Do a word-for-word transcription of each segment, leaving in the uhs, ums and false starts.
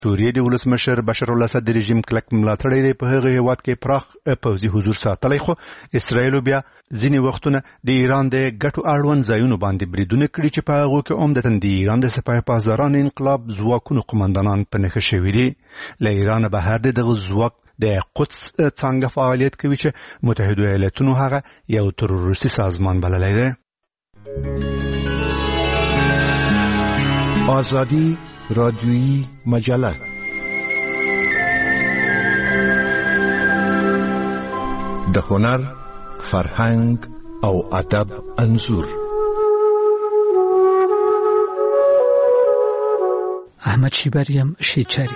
سوریې د ولسمشر بشار الاسد د رژیم کلک ملاتړی دی په هغه هیواد کې پراخ پوځي حضور ساتلی، خو اسرائیل بیا ځینې وختونه د ایران د ګټو اړوند ځایونو باندې بریدونه کړي چې په هغو کې عمدتاً د ایران د سپاه پاسداران انقلاب ځواکونو قمندانان په نښه شوي دي. له ایرانه بهر د دغه ځواک د قدس څنګه فعالیت کوي چې متحده ایالاتونو هغه یو تروریستي سازمان بللی دی. آزادی رادیویی مجله د هنر، فرهنګ او ادب انځور. احمد شیبریم شیچری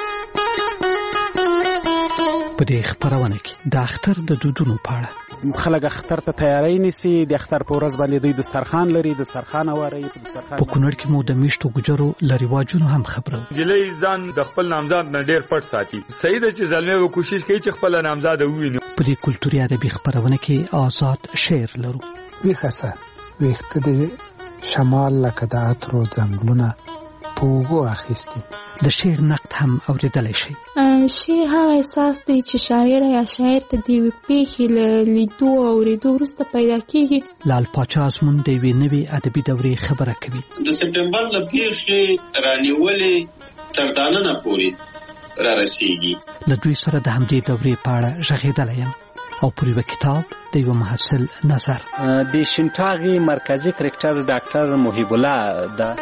په دې خبرونه کې د اختر د دودونو په اړه خلک اختر ته تیاری نیسي. د اختر په ورځ باندې دوی دسترخوان لري، دسترخوان واري په دسترخوان. په کونړ کې مو د میشتو ګجرو لري واجونو هم خبرو. جلې ځان د خپل نامزاد نه ډېر پټ ساتي. صحیح ده چې زلمه و کوشش کوي چې خپل نامزاد وویني. په دې کلتوري ادبي خبرونه کې آزاد شعر لرو. ویخسه ویخته د شمال لکه د عطرو ځنګلونه پوغو اخیستی. د شعر نقد هم اوریدلی شي. شعر هغه احساس دی چې شاعر یا شاعر ته د یوې پیښې له لیدو او اورېدو وروسته پیدا کېږي. لال پاچا ازمون د یوې نوې ادبي دورې خبره کوي. د سپټمبر له پیښې رانیولې تر داننه پورې را رسېږي. له دوی سره د همدې دورې په اړه غږېدلی یم او پر یوه کتاب د یوه محصل نظر. د شینټاغي مرکزي کرکټر ډاکټر محیب الله ده.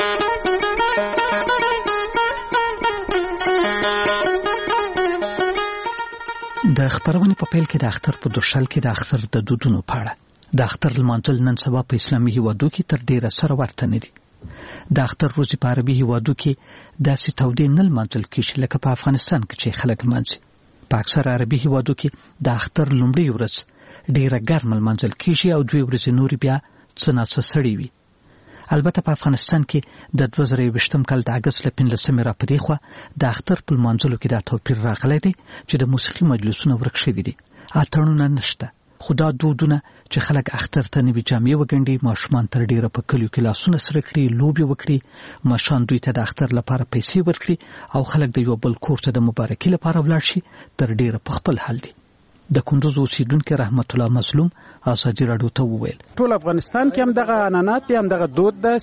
د خبرونې په پیل کې د اختر په دوشل کې د اختر د دودونو په اړه. د اختر لمانځل نن سبا په اسلامي هیوادو کې تر ډیره سره ورته نه دي. د اختر ورځې په عربي هیوادو کې داسې تودې نه لمانځل کېږي لکه په افغانستان کې چې خلک لمانځي. په اکثر عربي هیوادو کې د اختر لومړۍ ورځ ډیره ګرمه لمانځل کېږي او دوی ورځې نورې بیا څه ناڅه سړې وي. البته په افغانستان کې د دوه زره یوویشتم کال د اګست له پنځلسمې را پدې خوا د اختر په لمانځلو کې دا توپیر راغلی دی چې د موسیقي مجلسونه ورک شوي دي. اتڼونه نشته، خو دا دودونه چې خلک اختر ته نوې جامې وګنډي، ماشومان تر ډیره په کلیو کې لاسونه سره کړي، لوبې وکړي، ماشومان دوی ته د اختر لپاره پیسې ورکړي او خلک د یو بل کور ته د مبارکۍ لپاره ولاړ شي، تر ډیره په خپل حال دي. د کندوز اوسیدونکو رحمت الله مظلوم ازادي راډیو ته وویل ټول افغانستان کې هم دغه عنعنات دي، هم دغه دود ده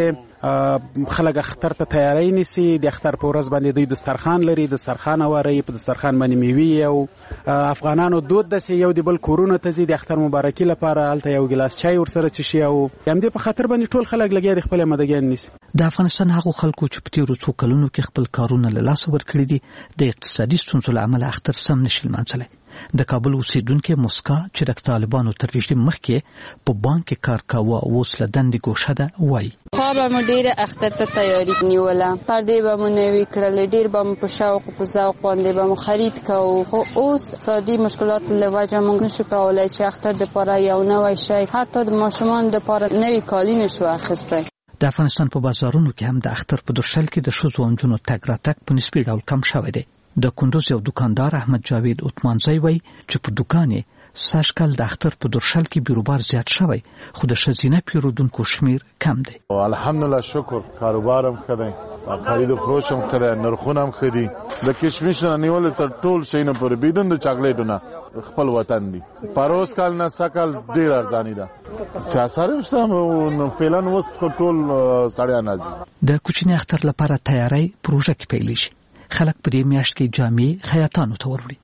چې خلک اختر ته تیاری نیسي. د اختر په ورځ باندې دوی دسترخوان لري، دسترخوان واري په دسترخوان باندې میوې او افغانانو دود ده چې یو د بل کورونو ته ځي د اختر مبارکي لپاره، هلته یو ګلاس چای ورسره څښي او همدې په خاطر باندې ټول خلک لګیا دي خپل مدګیان نیسي. د افغانستان هغو خلکو چې په تیرو څو کلونو کې خپل کارونه له لاسه ورکړي دي د اقتصادي ستونزو له امله اختر سم نشي لمانځلی. د کابل اوسیدونکو مسکا چې د طالبانو تر رژیم مخکې په بانک کې کار کاوه او اوس له دندې ګوښه ده وایي. خو به مو ډېره اختر ته تیاری نیوله، پردې به مو نوي کړلې، ډېر به مو په شوق په ذوق باندې به مو خرید کوو. خو اوس اقتصادي مشکلات له وجه موږ نشو کولی چې اختر دپاره یو نوی شی حتی د ماشومان دپاره نوي کالي نشو اخیستی. د افغانستان په بازارونو کې هم د اختر په دوشل کې د ښځو او نجونو تګ راتګ په نسبي ډول کم شوی دی. د کندوز یو دکاندار احمد جاوید عثمانزی وایي چې په دکان یې سږ کال د اختر په دوشل کې بیروبار زیات شوی، خو د ښځینه پیرودونکو شمیر کم دی. الحمدلله شکر، کاروبار هم ښه دی، خرید و فروش هم ښه دی، نرخونه هم ښه دي. د کشمش نه نیولې تر ټول شی نه پورې بیدن د چاکلیټونه خپل وطن دي. پروس کال نه سکل ډیر ارزانی ده. سیاست هم فعلا اوس ټول سړی نازي. د کوچني اختر لپاره تیاری پروژه کې پیل شي. خلک په دې میاشت کې جامې خیاطانو ته وروړي.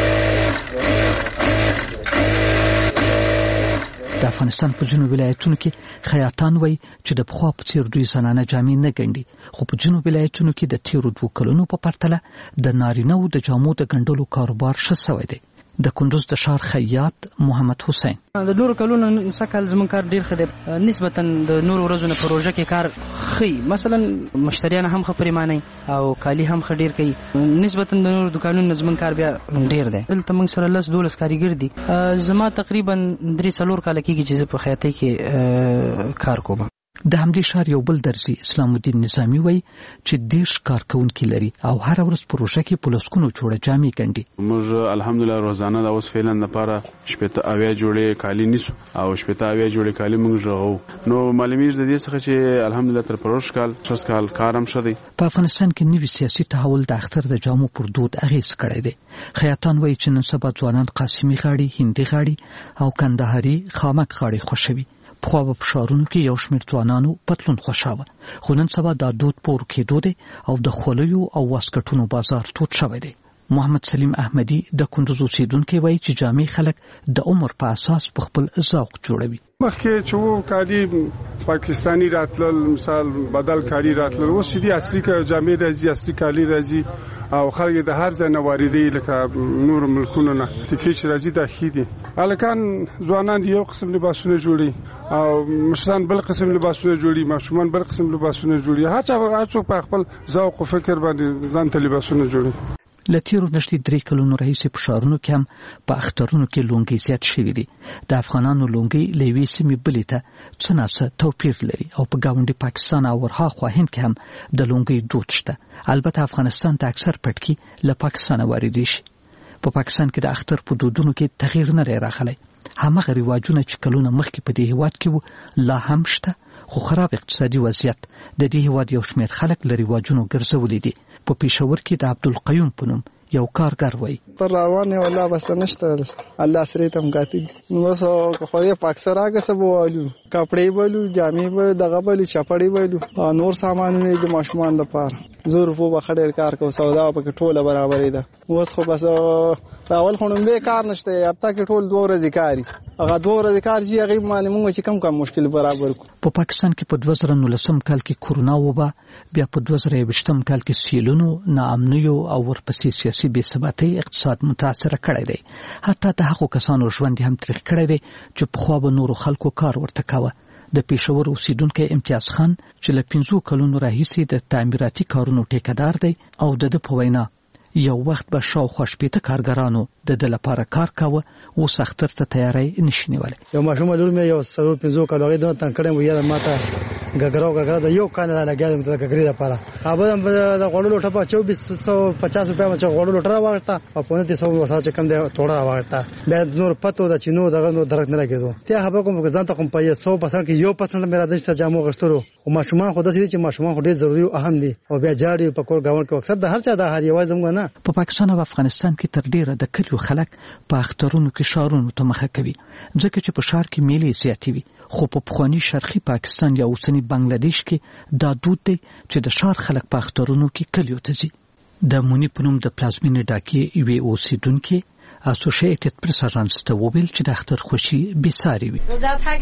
د افغانستان په ځینو ولایتونو کې خیاطان وایي چې د پخوا په څېر دوی زنانه جامې نه ګنډي، خو په ځینو ولایتونو کې د تېرو دوو کلونو په پرتله د نارینه‌وو د جامو د ګنډلو کاروبار ښه شوی دی. د کندوز د ښار خیاط محمد حسین د نورو کلونو سکل زمون کار ډیر ښه دی، نسبتا د نورو ورځو نه پروژه کې کار ښه، مثلا مشتریان هم ښه پریمانه او کالی هم ښه ډیر کوي، نسبتا د نورو دکانونو زمون کار بیا ډیر دی. دلته موږ سره لس دولس کاریګر دي. زما تقریبا درې څلور کال کېږي چې زه په خیاطۍ کې کار کوم. د همدې ښار یو بل درزي اسلام الدین نظامی وایي چې دیرش کارکونکي لري او هر ورځ پروژه کې په لسګونو جوړه جامې ګنډي. موږ الحمدلله روزانه د اوس فعلا لپاره شپږ اویا جوړې کالي نیسو او شپږ اویا جوړې کالي موږ ژغو. نو معلومیږي د دې څخه چې الحمدلله تر پروش کال شس کال کارم شدی. په افغانستان کې نوي سیاسي تحول د اختر د جامو پر دود اغیز کړی دی. خیاطان وایي چې نن سبا ځوانان قاسمي غاړي، هندي غاړي او کندهاري خامک غاړي خوښوي. پخوا په ښارونو کې یو شمېر ځوانانو پتلون خوښاوه، خو نن سبا دا دود په ورکېدو دی او د خولیو او واسکټونو بازار تود شوی دی. محمد سلیم احمدي د کندوز اوسیدونکی وایي چې جامې خلک د عمر په اساس په خپل ذوق جوړوي. مخکې چې وو کالي پاکستانی راتلل، مثال بدل کالي راتلل، اوس چې اصلي جامې راځي، اصلي کالي راځي او خلک د هر ځای نه واردوي، لکه نور ملکونو نه تکي چې راځي دا ښه دي. هلکان ځوانان یو قسم لباسونه جوړي او مشران بل قسم لباسونه جوړي، ماشومان بل قسم لباسونه جوړي. هر چا هر څوک په خپل ذوق او فکر باندې ځان ته لباسونه جوړي. لتیرو نشتی درې کلونو راهیسې په ښارونو کې هم په اخترونو کې لونګي زیات شوي دي. د افغانانو لونګي له یوې سیمې بلې ته څه ناڅه توپیر لري او په ګاونډي پاکستان او ورهاخوا هند کې هم د لونګي دود شته. البته افغانستان ته اکثر پټکي له پاکستانه واردېږي شي. په پاکستان کې د اختر په دودونو کې تغییر نه راغلی. همغه رواجونه چې کلونه مخکې په دې هېواد کې وو لا هم شته، خو خراب اقتصادي وضعیت د دې هېواد یو شمېر خلک له رواجونو ګرځولي دي. په پېښور کې د عبدالقیوم په نوم یو کارګر وایي پر روان یو الله بس نشته، الله سره تم کاتب نو وسو خو یې پاکستان راګه سبو والو کپڑے بولو جامې به دغه بولو چپړې بولو نور سامانونه د ماشومان لپاره زور په بخډیر کار کو سودا په ټوله برابرې ده. اوس خو بس راول خونم به کار نشته، هفته کې ټول دوه ورځې کاری هغه دوه ورځې کار چې هغه باندې موږ چې کم کم مشکل برابر کو. په پاکستان کې په دوه زره نولسم کال کې کورونا وبا، بیا په دوه زره یوویشتم کال کې سیلونو، ناامنیو او ورپسې سیاسي بې ثباتۍ اقتصاد متاثر کړی دی. حتی د هغو کسانو ژوند هم تریخ کړی دی چې پخوا به نورو خلکو کار ورته کاوه. د پېښور اوسیدونکی امتیاز خان چې له پنځو کلونو راهیسې د تعمیراتي کارونو ټیکهدار دی او د ده په وینا یو وخت به شاوخوا شپېته کارګرانو د ده لپاره کار کاوه، اوس اختر ته تیاری نشي نیولی. یو ماشوم لور مې یو څلور پنځو کالو هغې دونه تنګ کړی و، یاره ما ته ګګره او ګګره د یو کان نه لګیا د ګګرې لپاره هغه د غوړو ټپه چوبیس سو پچاس روپیا مچ غوړو ټره واغستا او په نتی سو ورته چې کم دی توړه واغستا بیا نور پتو د چینو دغه نو درک نه لګیدو. ته خبر کوم ځان ته کوم په سو پرسنټ کې یو پرسنټ مې راځي چې جامو غشترو او ماشومان خو د سې چې ماشومان خو ډېر ضروري او اهم دي او بیا جاړي په کور گاوند کې اکثر د هر چا د هر یوازې موږ نه. په پاکستان او افغانستان کې تر ډیره د کلیو خلک په اخترونو کې ښارونو ته مخه کوي، ځکه چې په ښار کې میلې زیاتې وي. خو په پخواني شرقي پاکستان یا اوسنی بنگلاديش کې دا دود دی چې د ښار خلک په اخترونو کې کلیو ته ځي. د مونی په نوم د پلازمینې ډاکې یوې اوسیدونکې اسوسییټډ پریس اژانس ته وویل چې د اختر خوشي بېساري وي.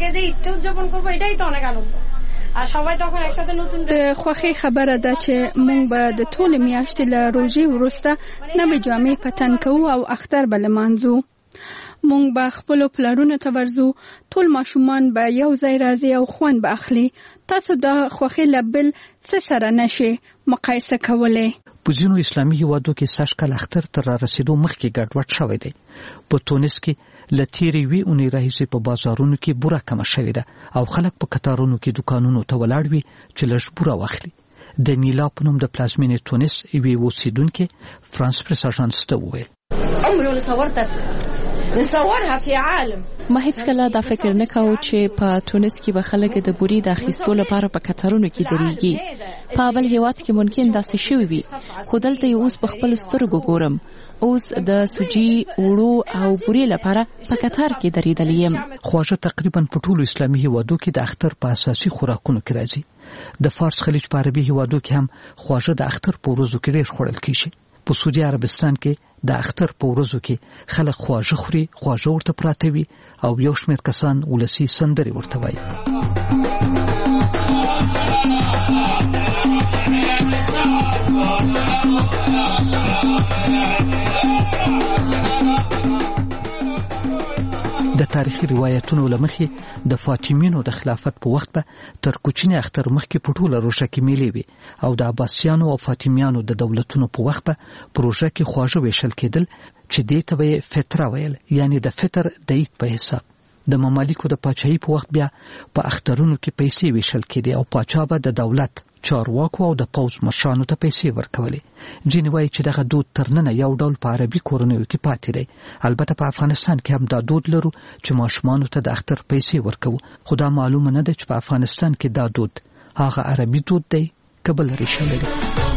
د خوښۍ خبره ده چې موږ به د ټولې میاشتې له روژې وروسته نوې جامې په تن کوو او اختر به لمانځو. موږ به خپلو پلرونو ته ورځو، ټول ماشومان به یو ځای راځي او خوند به اخلي. تاسو د خوښۍ له بل څه سره نشئ مقایسه کولی. په ځینو اسلامي هېوادو کې سږ کال اختر تر رارسېدو مخکې ګډوډ شوی دی. په تونس کې له تېرې یوې اونۍ راهیسې په بازارونو کې بوره کمه شوې ده او خلک په کتارونو کې دوکانونو ته ولاړ وي چې لږ بوره واخلي. د نیلا په نوم د پلازمینې تونس یوې اوسیدونکې فرانس پریس اژانس ته وویل ما هیڅ کله دا فکر نه کاوه چې په تونس کې به خلک د بوري د اخیستو لپاره په کتارونو کې درېږي. په بل هېواد کې ممکن داسې شوي وي، خو دلته یې اوس په خپل سترګو ګورم. اوس د سوجي وړو او بوري لپاره په کتار کې درېدلی یم. خواږه تقریبا په ټولو اسلامي هېوادو کې د اختر په اساسي خوراکونو کې راځي. د فارس خلیج په عربي هېوادو کې هم خواږه د اختر په ورځو کې ډېر خوړل کېږي. په سعودي عربستان کې د اختر په ورځو کې خلک خواږه خوري، خواږه ورته پراته وي او یو شمېر کسان ولسي سندرې ورته وایي. د تاریخي روایتونو له مخې د فاطمیانو د خلافت په وخت به تر کوچني اختر مخکې په ټوله روژه کې میلې وي او د عباسیانو او فاطمیانو د دولتونو په وخت به په روژه کې خواږه ویشل کېدل چې دې ته به یې فطره ویل، یعنی د فطر د عید په حساب. د ممالکو د پاچاهۍ په وخت بیا په اخترونو کې پیسې ویشل کېدې او پاچا به د دولت چارواکو او د پوځ مشرانو ته پیسې ورکولې. ځینې وایي چې دغه دود تر ننه یو ډول په عربي کورنیو کې پاتې دی. البته په افغانستان کې هم دا دود لرو چې ماشومانو ته د اختر پیسې ورکوو، خو دا معلومه نه ده چې په افغانستان کې دا دود هغه عربي دود دی که بل ریشه لري.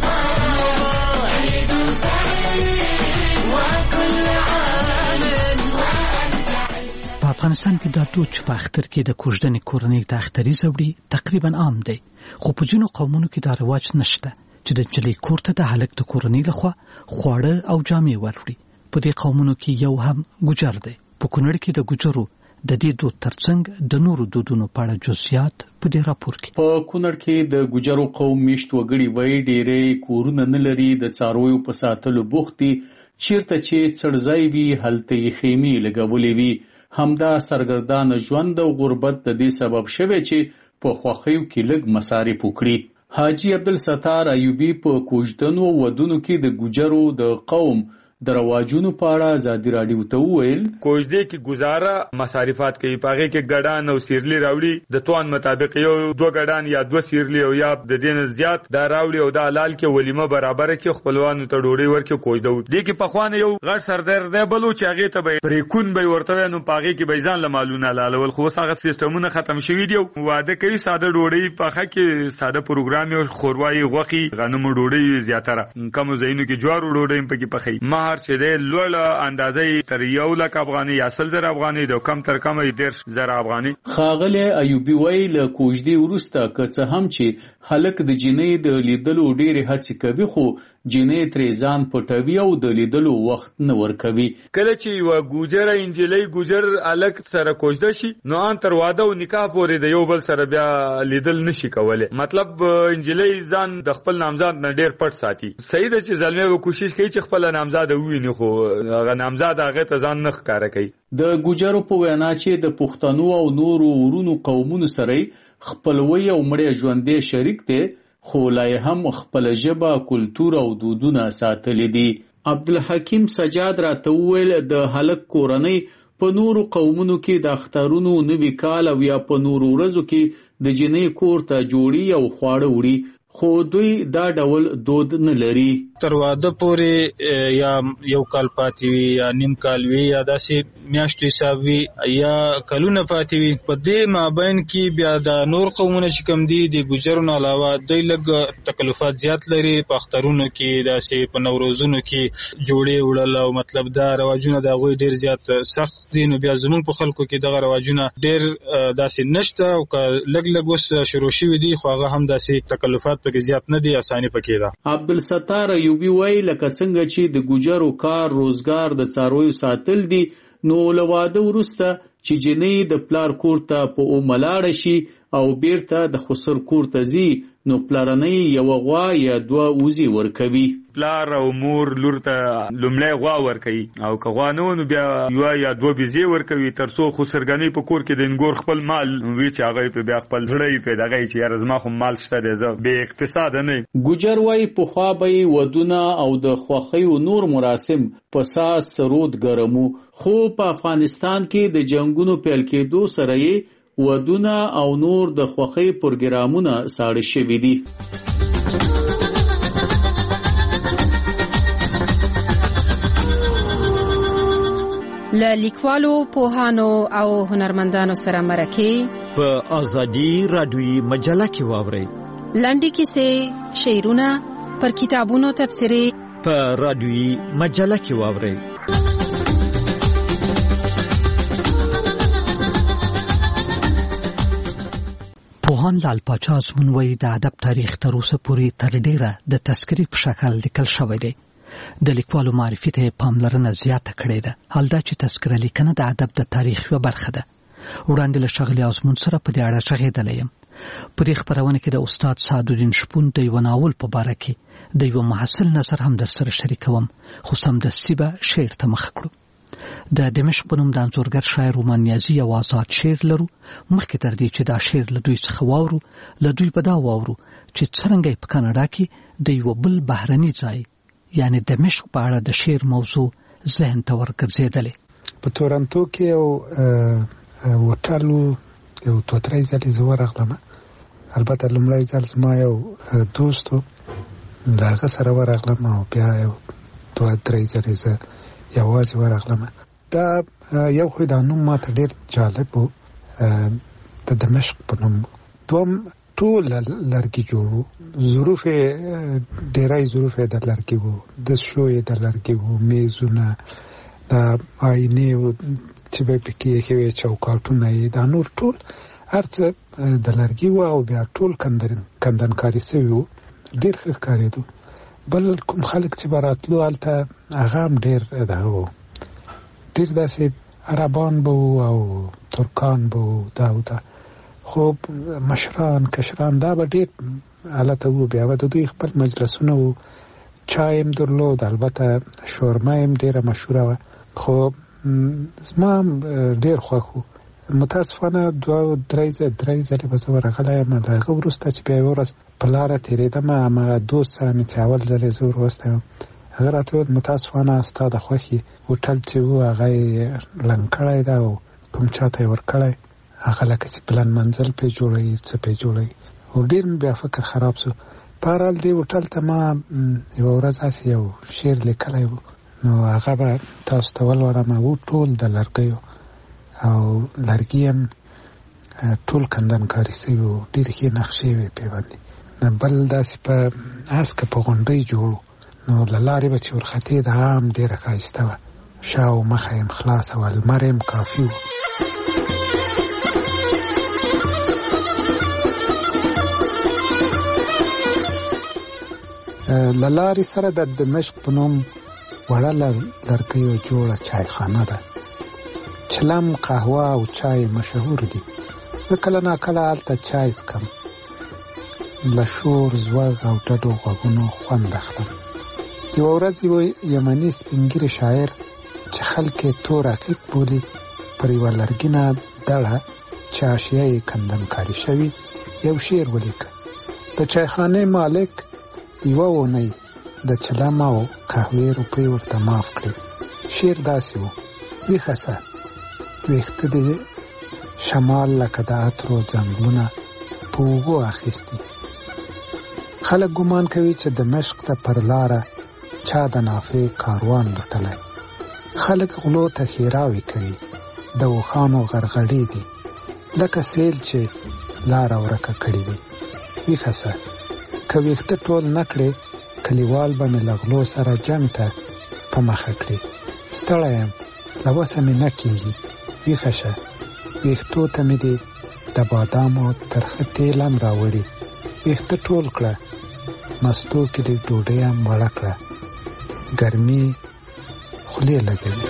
په افغانستان کې دا دود چې په اختر کې د کوژدنې کورنۍ ته اختري زوړي تقریبا عام دی، خو په ځینو قومونو کې دا رواج نشته چې د نجلۍ کور ته د هلک د کورنۍ لخوا خواړه او جامې ورکړي. په دې قومونو کې یو هم ګوجر دی. په کونړ کې د ګوجرو د دې دود ترڅنګ د نورو دودونو په اړه جزئیات په دې راپور کې. په کونړ کې د ګوجرو قوم میشت وګړي وایي ډېرې کورونه نه لري، د څارویو په ساتلو بوخت دي، چیرته چې څړځای وي هلته یې خیمې لګولې وي. همدا سرګردانه ژوند او غربت د دې سبب شوی چې په خوښیو کې لږ مصارف وکړي. حاجی عبدالستار ایوبی په کوژدنو ودونو کې د ګوجرو د قوم د رواجونو په اړه ازادي راډیو ته وویل کوژدې کې گزاره مصارفات کوي، پاغه کې ګډان او سیرلی راوړي، د توان مطابق یو دوه ګډان یا دوه سیرلی او یا د دین زیات دا راوړي او دا حلال کې ولیمه برابر کې خپلوانو ته ډوډۍ ورکې کوژدو. دې کې په خوانه یو غړ سردار دی بلو چې هغه ته به پریکون به ورته نو پاغه کې به ځان لمالونه لالول، خو هغه سیستمونه ختم شوي دي. واده کوي ساده ډوډۍ پاخه کې ساده پروګرام او خوروای غوخي غنمو ډوډۍ زیاتره کم زینو کې جوارو ډوډۍ پکې پخې ما چې د لوړه اندازې تر یو لک افغاني یا سل زر افغاني د کم تر کم ډیر زر افغاني. خاغله ایوبی وی له کوژدې ورسته که څه هم چې هلک د جنې د لیدلو ډېرې هڅې کوي، خو جنې ترې ځان پټوي او د لیدلو وخت نه ورکوي. کله چې یو ګوجره انجلۍ ګوجر الک سره کوژده شي نو ان تر واده او نکاح پورې د یو بل سره بیا لیدل نشي کولای. مطلب انجلۍ ځان د خپل نامزاد نه ډېر پټ ساتي. صحیح ده چې زلمه به کوشش کوي چې خپل نامزاد وویني، خو هغه نامزاد هغه ته ځان نه ښکاره کوي. د ګوجرو په وینا چې د پښتنو او نورو ورونو قومونو سره خپلوي او مړی ژوندې شریک دی، خو لا هم خپل ژبه، کلتور او دودونه ساتلي دي. عبدالحکیم سجاد راته وویل د هلک کورنۍ په نورو قومونو کې د اخترونو نوي کال او یا په نورو ورځو کې د جنۍ کور ته جوړي او خواړه وړي، خو دوی دا ډول دود نه لري. تر واده پورې یا یو کال پاتې وي یا نیم کال وي یا داسې میاشتو حساب وي یا کلونه پاتې وي. په دې مابین کې بیا د نور قومونه چې کوم دي د ګوجرو نه علاوه دوی لږ تکلفات زیات لري. په اخترونو کې داسې په نوروزونو کې جوړې وړل او مطلب دا رواجونه د هغوی ډېر زیات سخت دي. نو بیا زموږ په خلکو کې دغه رواجونه ډېر داسې نشته او که لږ لږ اوس شروع شوي دي، خو هغه هم داسې تکلفات پکې زیات نه دي، اساني پکې ده. عبدالستار ایوبی وایي لکه څنګه چې د ګوجرو کار روزګار د څارویو ساتل دي، نو له واده وروسته چې جنۍ د پلار کور ته په اومه لاړه شي او بیرته د خسر کور ته ځي، نو پلارنۍ یوه غوا یا دوه وزې ورکوي. پلار او مور لور ته لومړی غوا ورکوي او که غوا نه نو بیا یوه یا دوه بزې ورکوي، تر څو خسرګنۍ په کور کې د انګور خپل مال وي چې هغه په بیا خپل زړه یې په دغه چې یاره زما خو مال شته دی، زه بې اقتصاده نه یم. ګوجر وایي پخوا به یې ودونه او د خوښیو نور مراسم په ساز سرود ګرمو، خو په افغانستان کې د جنګونو پیل کېدو سره یې ودونه او نور د خوښۍ پروګرامونه ساړه شوي دي. له لیکوالو، پوهانو او هنرمندانو سره مرکې په ازادي راډیوي مجله کې واورئ. لنډې کیسې، شعرونه، پر کتابونو تبصرې په راډیوي مجله کې واورئ. پوهان لال پاچا ازمون وایي د ادب تاریخ تر اوسه پورې تر ډیره د تذکرې په شکل لیکل شوی دی. د لیکوالو معرفي ته پاملرنه زیاته کړې ده. حال دا چې تذکره لیکنه د ادب د تاریخ یوه برخه ده. وړاندې له ښاغلي ازمون سره په دې اړه غږېدلی یم. په دې خپرونه کې د استاد سعدالدین شپون د یوه ناول په باره کې د یوه محصل نظر هم در سره شریکوم، خو سمدستي به شعر ته مخ کړو. د دمشق په نوم د انځورګر شاعر رومان نیازي یو آزاد شعر لرو. مخکې تر دې چې دا شعر له دوی څخه واورو، له دوی به دا واورو چې څرنګه په کاناډا کې د یو بل بهرني ځای یعنی دمشق په اړه د شعر موضوع ذهن ته ورګرځېدلې. په تورنټو کې یو وټالو یو دوه درې ځلې زه ورغلم. البته لومړی ځل زما یو دوست و، د هغه سره ورغلم او بیا یو دوه درې ځلې زه یوازې ورغلم. دا یو خو دا نوم ما ته ډېر جالب و، د دمشق په نوم. دوم ټول لرګي جوړ وو، ظروف ډېری ظروف یې د لرګي وو، دستشو یې د لرګي وو، میزونه، د آینې و چې به پکې ایښې وې، چوکاټونه یې، دا نور ټول هر څه د لرګي وو او بیا ټول کندن کندنکاري سوي وو. ډېر ښه ښکارېدو. بل کوم خلک چې به راتلو هلته هغه هم ډېر دغه وو، ډېر داسې عربان به وو او ترکان به وو، دا او دا. خو مشران کشران دا به ډېر هلته وو. بیا به د دوی خپل مجلسونه وو، چای هم درلود، البته شورمه هم ډېره مشهوره وه. خو زما هم ډېر خوښ وو. متاسفانه دوه درې درې ځلې به زه ورغلی یم. له هغه وروسته چې بیا یوه ورځ په لاره تېرېدم، هماغه دوست سره مې چې اول ځل یې زه ور وستی وم، هغه راته وویل متاسفانه ستا د خوښې هوټل چې و هغه یې لنګ کړی ده او کوم چا ته یې ورکړی، هغه لکه چې پلن منزل پرې جوړوي، څه پرې جوړوي. او ډېر مې بیا فکر خراب شو. په هر حال دې هوټل ته ما یوه ورځ هسې یو شعر لیکلی و، نو هغه به تاسو ته ولولم. و ټول د لرګیو او لرګي هم ټول کندنکاري سوي وو، ډېرې ښې نقشې وې پرې باندې. بل داسې په هسکه په غونډۍ جوړ و، نو له لارې به چې ورختې د هغه هم ډېره ښایسته وه. شا او مخه یې هم خلاصه وه، لمر یې هم کافي و. له لارې سره د دمشق په نوم وړه لرګیو جوړه چایخانه ده. چلم، قهوه او چای مشهور دي. زه کله ناکله هلته چای څکم، له شور، زوږ او ډډو غوږونو خوند اخلم. یوه ورځ یو یمني سپین شاعر چې خلک یې تور عقیق بولي، پر یوه لرګینه دړه چې حاشیه یې کندنکاري شوي یو شعر ولیکه. د چایخانې مالک یوه اونۍ د چلم او قهوې روپۍ ورته معاف کړې. شعر داسې و: ویښه سه، ویښته دې شمال لکه د عطرو ځنګلونه په اوږو اخیستي. خلک ګمان کوي چې دمشق ته پر لاره چا د نافې کاروان لوټلی. خلک غلو ته ښېراوې کوي، د اوښانو غرغړې دي لکه سیل چې لاره ورکه کړې وي. ویښه سه، که ویښته ټول نه کړې، کلیوال به مې له غلو سره جنګ ته په مخه کړي. ستړی یم، له وسه مې نه کېږي. ویښه شه، ویښتو ته مې دې د بادامو ترخه تیل هم راوړي. ویښته ټول کړه، مستو کې دې ډوډۍ هم وړه کړه، ګرمي خولې لګوي.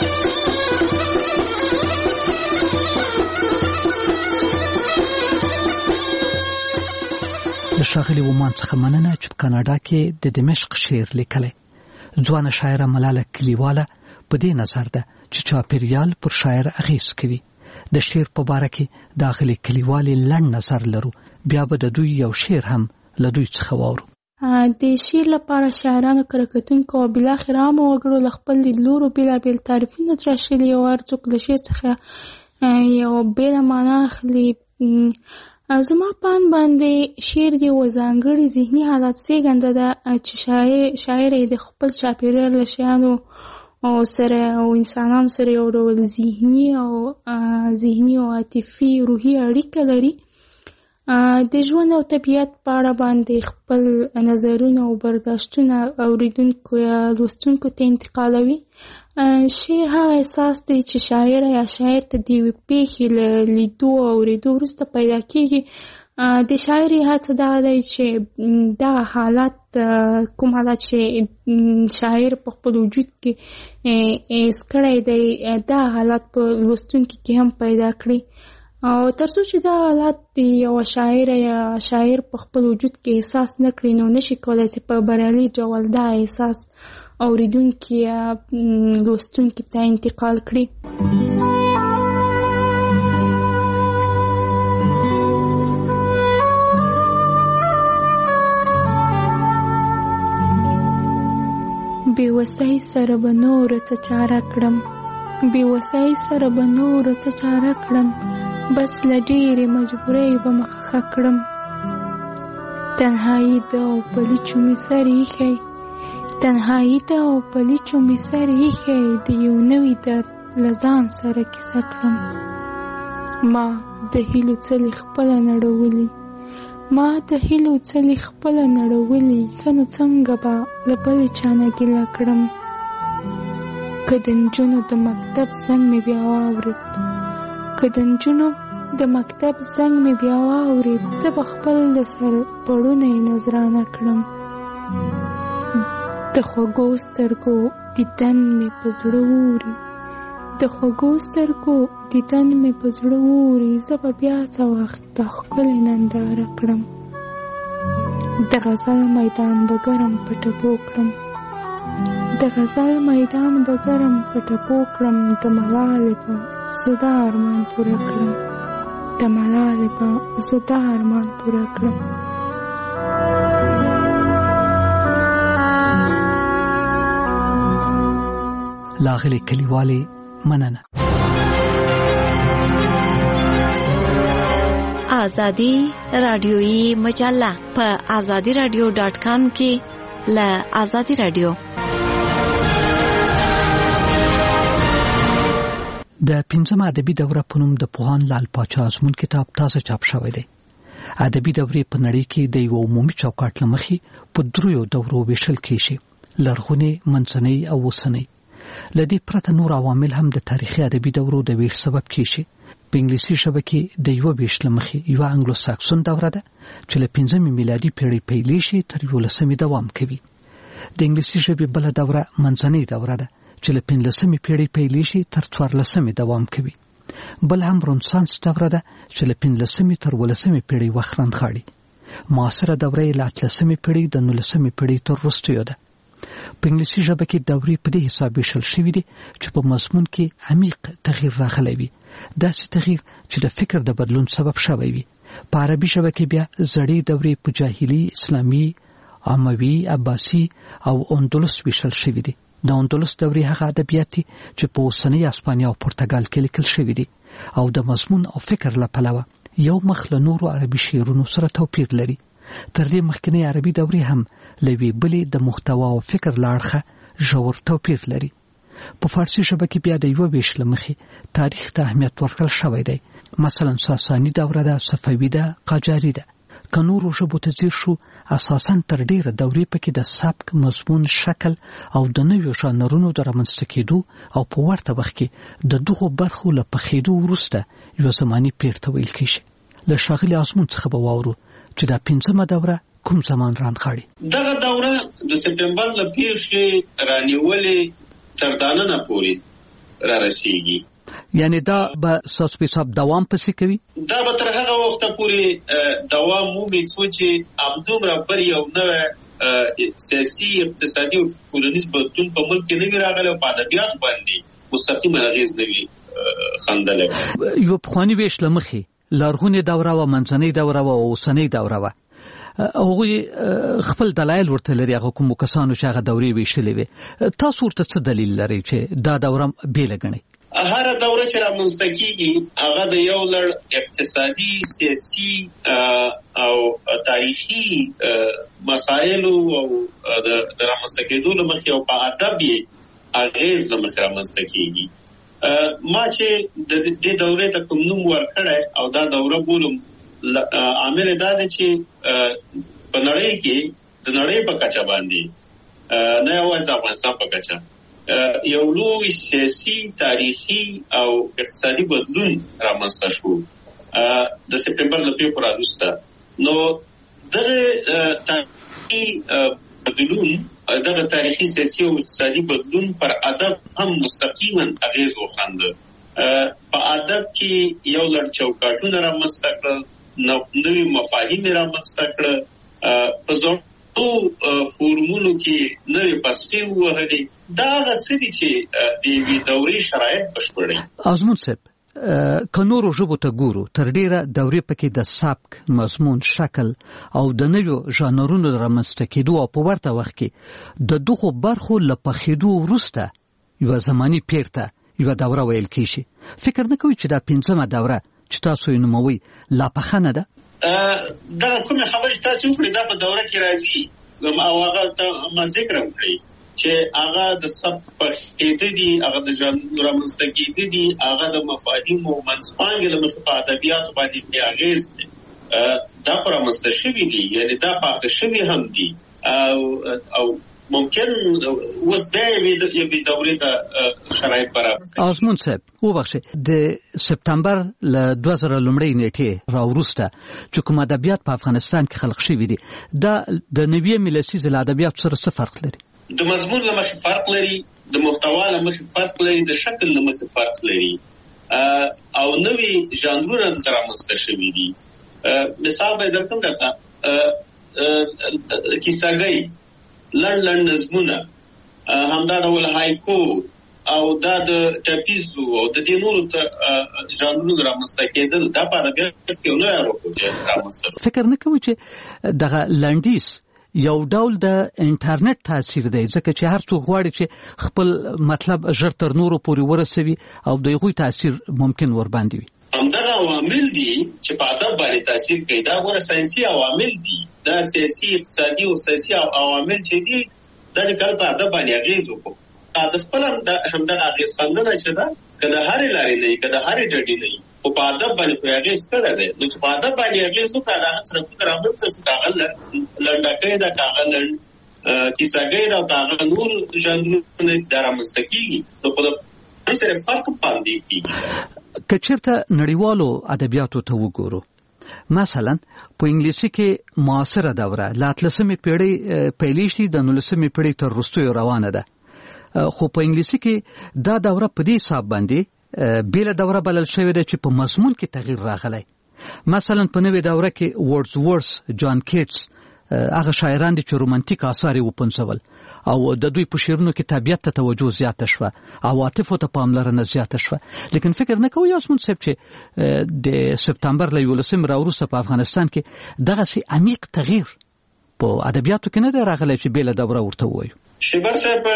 د ښاغلي ومان څخه مننه چې په کاناډا کې د دمشق شعر لیکلی. ځوانه شاعره ملاله کلیواله په دې نظر ده چې چاپېریال پر شاعر اغېز کوي. د شعر په باره کې د اغلې کلیوالې لنډ نظر لرو، بیا به د دوی یو شعر هم له دوی څخه واورو. د شعر لپاره شاعرانو، کرکټونکو او بالاخره عامو وګړو له خپل لیدلورو بېلابېل تعریفونه تراشلي او هر څوک له شعر څخه یو بېله معنا اخلي. زما په اند باندې شعر د یوه ځانګړي ذهني حالت زېږنده ده چې شاعر یې د خپل چاپېریال له شیانو او سره او انسانانو سره یو ډول ذهني او ذهني او عاطفي روحي اړیکه لري. د ژوند او طبیعت په اړه باندې خپل نظرونه او برداشتونه اوریدونکو یا لوستونکو ته انتقالوي. شعر هغه احساس دی چې شاعر یا شاعر ته د یوې پېښې له لیدو او اورېدو وروسته پیدا کېږي. د شاعر هڅه دا دی چې دغه حالت، کوم حالت چې شاعر په خپل وجود کې حس کړی دی، دغه حالت په لوستونکي کې هم پیدا کړي. او تر څو چې دا حالت د یوه شاعر یا شاعر په خپل وجود کې احساس نه کړي، نو نشي کولی چې په بریالي ډول دا احساس اوریدونکي یا لوستونکي ته انتقال کړي. بې وسۍ سره به نوره څه چاره کړم، بې وسۍ سره به نور څه چاره کړم، بس له ډېرې مجبورۍ به مخه کړم. تنهایی ده او پلیچو مې سر ایښی، تنهایی ده او پلیچو مې سر ایښی، د یو نوي درد له ځان سره کیسه کړم. ما د هیلو څلې خپله نړولي، ما د هیلو څلې خپله نړولي، ښه نو څنګه به له بلې چا نه ګیله کړم. که د نجونو د مکتب زنګ مې بیا واورېد، که د نجونو د مکتب زنګ مې بیا واورېد، زه به خپل د سر پړونه یې نذرانه کړم. د خوږو سترګو دیدن مې په زړه اوري، د خوږو سترګو دیدن مې په زړه اوري، زه به بیا څه وخت دا ښکلې ننداره کړم. د غزل میدان به ګرم په ټپو کړم، د غزل میدان به ګرم په ټپو کړم، د ملالې به زه دا ارمان پوره کړم، د ملالې به زه دا ارمان پوره کړم. لاغلي کلیوالې مننه. آزادی رادیویی مجله په آزادی رادیو ډاټ کام کې له آزادی رادیو. د پنځم ادبي دوره په نوم د پوهان لال پاچا ازمون کتاب تازه چاپ شوی دی. ادبي دورې په نړۍ کې د یو عمومي چوکاټ لمخې په دریو دورو ویشل کیږي: لرغونې، منځنۍ او اوسنۍ. لدې پرته نور عوامل هم د تاریخي ادبي دورو د ویش سبب کیږي. په انګلیسي ژبه کې د یو ویش لمخې یو انګلو ساکسون دوره ده چې له پنځمې میلادي پیړۍ پیلې شي تر یولسمې دوام کوي. د انګلیسي ژبې بل دوره منځنۍ دوره ده چې له پنځلسمې پیړۍ پیلې شي تر څوارلسمې دوام کوي. بل هم رنسانس دوره ده چې له پنځلسمې تر ولسمې پیړۍ وخت رانغاړي. معاصره دوره یې له اتلسمې پیړۍ د نولسمې پیړۍ تر وروستیو ده. په انګلیسي ژبه کې دورې په دې حساب ویشل شوي دي چې په مضمون کې عمیق تغییر راغلی وي، داسې تغییر چې د فکر د بدلون سبب شوی وي. په عربي ژبه کې بیا زړې دورې په جاهلي، اسلامي، اموي، عباسي او اندلس ویشل شوي دي. د اندلس دورې هغه ادبیات دي چې په اوسنۍ اسپانیا او پرتګال کې لیکل شوي دي او د مضمون او فکر له پلوه یو مخ له نورو عربي شعرونو سره توپیر لري. تر دې مخکنی عربي دورې هم لوي بلې د محتوا او فکر لاړخه ژور توپیر لري. په فارسي ژبه کې بیا د یو ویش لمخې تاریخ ته اهمیت ورکړل شوی دی. مثلا ساساني دوره ده، صفوي ده، قاجاري ده. که نورو ژبو ته ځیر شو، اساساً تر ډیره دورې پکې د سبک، مضمون، شکل او د نویو ژانرونو د رامنځته کېدو او په ورته وخت کې د دغو برخو له پخېدو وروسته یو زماني پیر ته ویل کېږي. له ښاغلي ازمون څخه به واورو چې دا پنځمه دوره کوم زمان رانغاړي. دغه دوره د سپټمبر له پیښې رانیولې تر داننه پورې را رسیږي. یعنی دا به ساس په حساب دوام پسې کوي؟ دا به تر هغه وخته پورې دوام مومي چې همدومره بل یو نوی سیاسي، اقتصادي او ټولنیز بدلون په ملک کې نه وي راغلی او په ادبیاتو باندې مستقیمه اغېز نه وي ښندلی. یو پخواني ویش له مخې لرغونې دوره وه، منځنۍ دوره وه او اوسنۍ دوره وه. هغوی خپل دلایل ورته لري، هغه کومو کسانو چې هغه دورې ویشلې وي. تاسو ورته څه دلیل لرئ چې دا دوره بېله ګڼئ؟ هر دوره چې رامنځته کېږي هغه د یو لړ اقتصادي، سیاسي او تاریخي مسایلو او د رامنځته کېدو له مخې او په ادب یې اغېز له مخې رامنځته کېږي. ما چې د دې دورې ته کوم نوم ورکړی او دا دوره بولم، عامل دا دی چې په نړۍ کې د نړۍ په کچه باندې نه یوازې د افغانستان په کچه یو لوی سیاسي، تاریخي او اقتصادي بدلون رامنځته شو د سپټمبر له پیښو راوروسته. نو دغه تاریخي بدلون، دغه تاریخي، سیاسي او اقتصادي بدلون پر ادب هم مستقیما اغېز وښنده. په ادب کې یو لړ چوکاټونه رامنځته کړل، نوي مفاهیم رامنځته کړل، په زړو فورمولو کې نوې پسخې ووهلې. دا هغه څه دي چې د یوې دورې شرایط بشپړوي. ازمون صاحب، که نورو ژبو ته ګورو، تر ډیره دورې پکې د سبک، مضمون، شکل او د نویو ژانرونو رامنځته کېدو او په ورته وخت کې د دغو برخو له پخېدو وروسته یوه زماني پیر ته یو دوره ویل کیږي. فکر نه کوي چې دا پنځمه دوره چې تاسو یې نوموي لا پخه نه ده؟ دا کومه خبرې تاسو وکړې دا په دوره کې راځي او هغه ته ما ذکر وکړي چې هغه د سب په کېدې دي، هغه د ژوند رامنځته کېدې دي، هغه د مفاهیم او منځپانګې له مخې په ادبیاتو باندې اغېز دی. دا خو رامنځته شوي دي، یعنې دا پاخه شوي هم دي او ممکن اوس بیا یوې دورې ته شرایط برابر. آزمون صاحب وبخښئ، د سپتمبر له دوه زره لومړۍ نیټې راوروسته چې کوم ادبیات په افغانستان کې خلق شوي دي، دا د نوي میلسیز له ادبیاتو سره څه فرق لري؟ د مضمون له مخې فرق لري، د محتوا له مخې فرق لري، د شکل له مخې فرق لري او نوي ژانرونه دلته رامنځته شوي دي. مثال به درکړم درته کیسهګۍ، لنډ لنډ نظمونه، همدا ډول هایکو او دا د ټاپیزو او د دې نورو ژانرونو رامنځته کېدل، دا په ادبیاتو کې یو نوی رکود رامنځته. فکر نه کوئ چې دغه لنډیز یو ډول د انټرنیټ تاثیر دی، ځکه چې هر څوک غواړي چې خپل مطلب ژر تر نورو پورې ورسوي او د هغوی تاثیر ممکن ورباندې وي؟ همدغه عوامل دي چې په ادب باندې تاثیر کوي. دا ګوره ساینسي عوامل دي، دا سیاسي، اقتصادي او سیاسي عوامل چې دي دا چې کله په ادب باندې اغېز وکړي. ادب خپل همدغه اغېز ښندنه چې ده که د هرې لارې نه وي، که د هرې ډډې نه وي، خو په ادب باندې خو اغېز کړی دی. نو چې په ادب باندې اغېز وکړه د هغه څرخونه رامنځته شو، که هغه لنډکۍ ده، که هغه لنډ کیسهګۍ ده او که هغه نور ژانرونه دا رامنځته کېږي، نو خو د سره فرق باندې کېږي. که چېرته نړیوالو ادبیاتو ته وګورو، مثلا په انګلیسي کې معاصره دوره له اتلسمې پیړۍ پیلېږي، د نولسمې پیړۍ تر وروستیو روانه ده، خو په انګلیسي کې دا دوره په دې حساب باندې بیله دوره بلل شوې ده چې په مضمون کې تغییر راغلی. مثلا په نوې دوره کې ورډزورث، جان کیټس، هغه شاعران دي چې رومانتیک آثار یې وپنځول او د دوی په شعرونو کې طبیعت ته توجه زیاته شوه، عواطفو ته پاملرنه زیاته شوه. لیکن فکر نه کوئ آسمون صاحب چې د سپتمبر له یولسمې راوروسته په افغانستان کې دغسې عمیق تغییر په ادبیاتو کې نه دی راغلی چې بېله دوره ورته ووایو؟ شیبر صاحب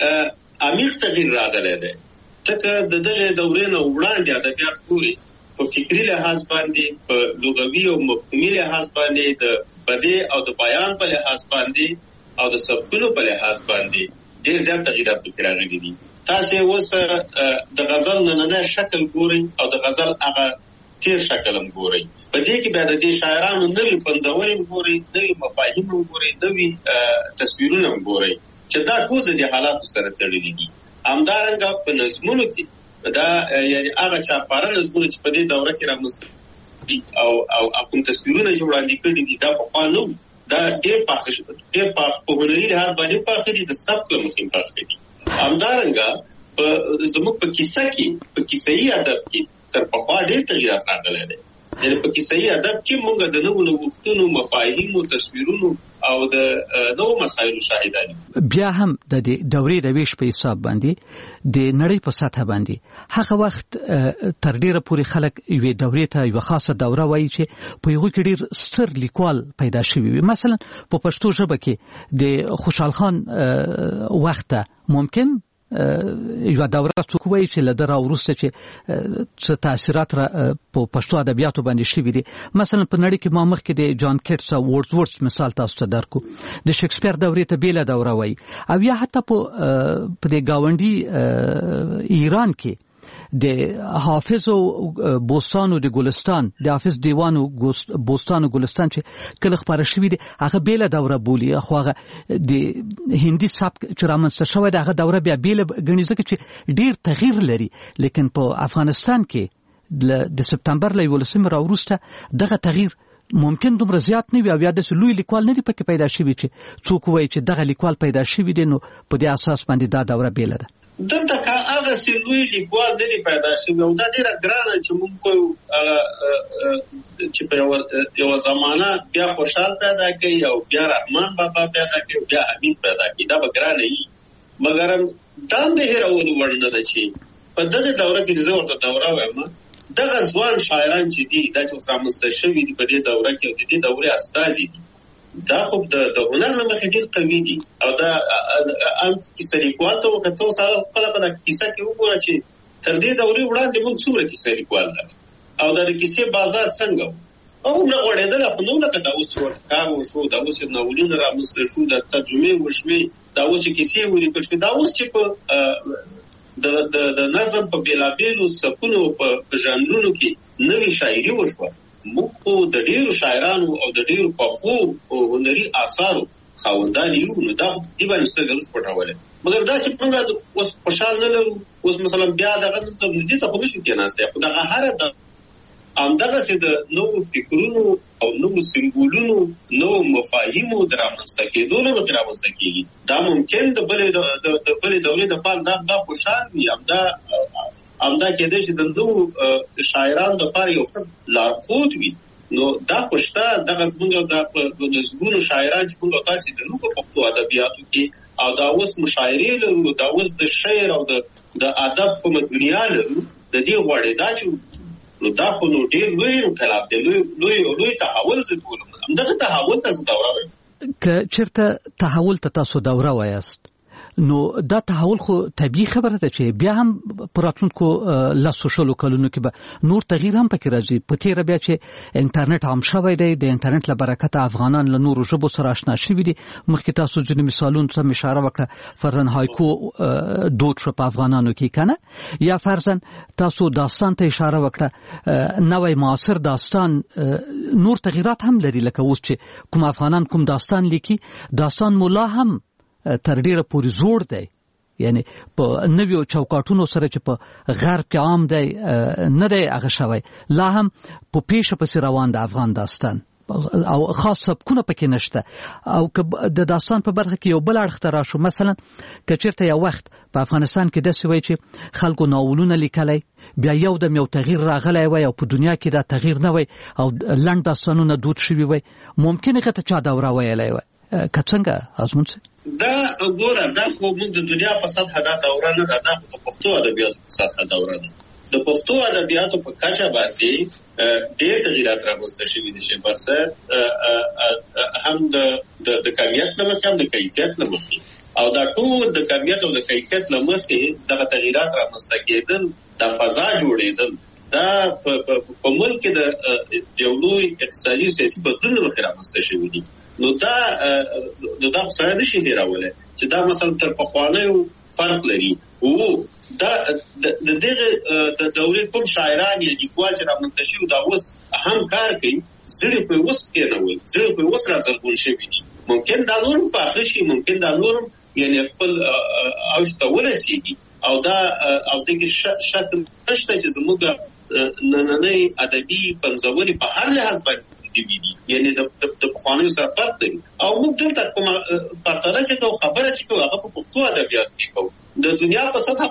عمیق تغییر راغلی دی، ځکه د دغې دورې نه وړاندې ادبیات ګوري په فکري لحاظ باندې، په لغوي او مفهومي لحاظ باندې، د بدیع او د بیان په لحاظ باندې او د سبکونو په لحاظ باندې ډېر زیات تغییرات پکې راغلي دي. تاسې اوس د غزل نننی شکل ګورئ او د غزل هغه تیر شکل هم ګورئ. په دې کې بیا د دې شاعرانو نوي پنځونې هم ګورئ، نوي مفاهیم هم ګورئ، نوي تصویرونه هم ګورئ چې دا ټول د دې حالاتو سره تړلي دي. همدارنګه په نظمونو کې دا یعنې هغه چاپاره نظمونه چې په دې دوره کې رامنځته دي او او کوم تصویرونه چې وړاندې کړي دي دا پخوا نه وو. دا ډېر پاخه ډېر پاخه په هنري لحاظ باندې پاخه دي، د سبک له مخې پاخه دي. همدارنګه زموږ په کیسه کې، په کیسه‌ایي ادب کې تر پخوا ډېر تغییرات راغلی دی. یعنې په کیسه‌ایي ادب کې موږ د نوو نوښتونو، مفاهیمو، تصویرونو او د نوو مسایلو شاهدان یو. بیا هم د دې دورې د ویش په حساب باندې د نړۍ په سطح باندې هغه وخت تر ډیره پورې خلک یوې دورې ته یوه خاصه دوره وایي چې په هغوی کې ډېر ستر لیکوال پیدا شوي وي. مثلا په پښتو ژبه کې د خوشحال خان وخت ته ممکن یوه دوره څوک وایي چې له ده راوروسته چې څه تاثیرات په پښتو ادبیاتو باندې شوي دي. مثلا په نړۍ کې ما مخکې د جان کیټس او ورډزورث مثال تاسو ته درکو، د شکسپیر دورې ته بېله دوره وایي، او یا حتی په دې ګاونډي ایران کې د حافظ او بوستان او د ګلستان، د حافظ دیوان او بوستان او ګلستان چې کله خپاره شوي دي هغه بېله دوره بولي، خو هغه د هندي سبک چې رامنځته شوی دی هغه دوره بیا بېله ګڼي، ځکه چې ډېر تغییر لري. لیکن په افغانستان کې د سپتمبر له یولسمې راوروسته دغه تغییر ممکن دومره زیات نه وي او یا داسې لوی لیکوال نه دي پکې پیدا شوي چې څوک وایي چې دغه لیکوال پیدا شوي دی، نو په دې اساس باندې دا دوره بېله ده. دلته که هغسې لوی لیکوال نه دي پیدا شوي او دا ډېره ګرانه چې موږ چې په یوه زمانه بیا خوشحال پیدا کوي او بیا رحمان بابا پیدا کوي او بیا حمید پیدا کوي، دا به ګرانه وي. مګر دا هم د هېرولو وړ نه ده چې په دغه دوره کې زه ورته دوره وایم، دغه ځوان شاعران چې دي دا چې اوس رامنځته شوي دي په دې دوره کې او د دې دورې استازي دي، دا خو د هنر له مخې ډېر قوي دي. او دا هم کیسه لیکوال ته وکړه، ته اوس هغه خپله په دا کیسه کې وګوره چې تر دې دورې وړاندې موږ څومره کیسې لیکوال او د کیسې بازار څنګه او نه غوړېدل خو نو لکه دا اوس ورته کار وشو دا اوس ناولونه رامنځته شو د ترجمه وشوي دا اوس کیسې ولیکل شو دا اوس چې په د د د نظم په بلابلو سکونو په ژانرونو کې نوې شاعري وشوه موږ خو د ډیرو شاعرانو او د ډیرو پخو او هنري آثارو خاوندان یو نو دا دی باندې څه ګرځ پټاوله مګر دا چې موږ اوس خوشاله نه لرو اوس مثلا بیا دغه د دې ته خو نشو کېناسته خو دغه هر د امدغه چې د نو فکرونو او نو سمبولونو نو مفاهیمو درامنځته کېدو نه درامنځته کېږي دا ممکن د بلې د بلې دولې د پال دا د خوشحال وي امدا امدا کېدې چې د نو شاعرانو د پاره یو څه لارښود وي نو دا خوشته دغه زموږ د نزګونو شاعران چې موږ تاسو د لوګو پښتو ادبیاتو کې او دا اوس مشاعرې لرو دا اوس د شعر او د د ادب کوم دنیا لرو د دې غوړې دا چې نو دا خو نو ډېر لوی انقلاب دی لوی لوی لوی تحول زه کوم همدغه تحول ته دوره وایي که چیرته تحول ته تاسو دوره وایاست نو دا تحول خو طبيعي خبره ده چې بیا هم پراتونکو لا سوشل کلونو کې به نور تغییر هم پکې راځي په تیر بیا چې انټرنیټ عام شوی دی د انټرنیټ له برکت افغانان له نورو ژبو سره آشنا شوي دي مخکې تاسو ځینې مثالونو ته اشاره وکړه فرضاً هایکو دود شو په افغانانو کې کنه یا فرضاً تاسو داستان ته اشاره وکړه نوې معاصر داستان نور تغیرات هم لري لکه اوس چې کوم افغانان کوم داستان لیکي داستان مولا هم تر ډیره پورې زوړ دی یعنی په نویو چوکاټونو سره چې په غرب کې عام دی نه دی هغه شوی لا هم په پیښه پسې روان د افغان داستان او خاص سبکونه پکې نشته او د داستان په برخه کې یو بل اړخ ته راشو مثلا که چیرته یو وخت په افغانستان کې داسې وای چې خلکو ناولونه لیکلای بیا یو د یو تغییر راغلی وای او په دنیا کې دا تغییر نه وای او لنډ داستانونه دود شوي وای ممکن هغه ته چا دوره ویلی وای که څنګه ازمون څه دا ګوره دا خو موږ د دنیا په سطح دا دوره نه ده دا د پښتو ادبیاتو په سطح دوره ده د پښتو ادبیاتو په کچه باندې ډېر تغیرات راغوسته شوي دي چې برسر هم د د کمیت نه مخکې هم د کیفیت نه مخکې او دا ټول د کمیت او د کیفیت نه مخکې دغه تغیرات راغوسته کېدل د فضا جوړېدل دا په ملک کې د یو لوی اقتصادي او سیاسي بدلون مخې راغوسته شوي دي نو دا دا سره د شي هیراوله چې دا مثلا تر پخوانیو فرق لري او دا د دغه د دورې کوم شاعران یا لیکوال چې راغونډ شي دا اوس هم کار کوي زړه په اوس کې نه وي زړه په اوس راځل شي ممکن دا نور په شي ممکن دا نور یعنی خپل اوسته ولسيږي او دا او دغه شکل نشته چې زموږ نننۍ ادبي پنځوري په هر لحاظ باندې دی وی یعنی د د خوانیو سره فرق دی او موږ دلته کوم پرتله چې خبره چې هغه په پښتو ادبیات کې کوو د دنیا په سطح